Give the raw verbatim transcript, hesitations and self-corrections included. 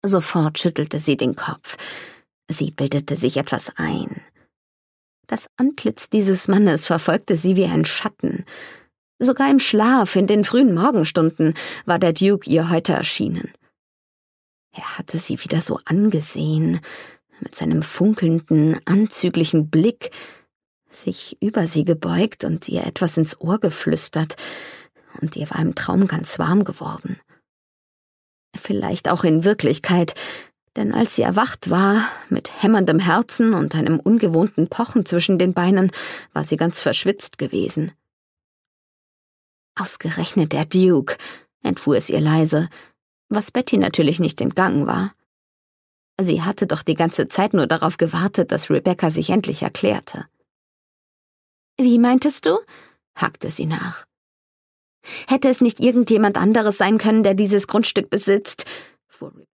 Sofort schüttelte sie den Kopf. Sie bildete sich etwas ein. Das Antlitz dieses Mannes verfolgte sie wie ein Schatten. Sogar im Schlaf, in den frühen Morgenstunden, war der Duke ihr heute erschienen. Er hatte sie wieder so angesehen, mit seinem funkelnden, anzüglichen Blick, sich über sie gebeugt und ihr etwas ins Ohr geflüstert, und ihr war im Traum ganz warm geworden. Vielleicht auch in Wirklichkeit, denn als sie erwacht war, mit hämmerndem Herzen und einem ungewohnten Pochen zwischen den Beinen, war sie ganz verschwitzt gewesen. Ausgerechnet der Duke, entfuhr es ihr leise, was Betty natürlich nicht entgangen war. Sie hatte doch die ganze Zeit nur darauf gewartet, dass Rebecca sich endlich erklärte. »Wie meintest du?« hackte sie nach. »Hätte es nicht irgendjemand anderes sein können, der dieses Grundstück besitzt?« fuhr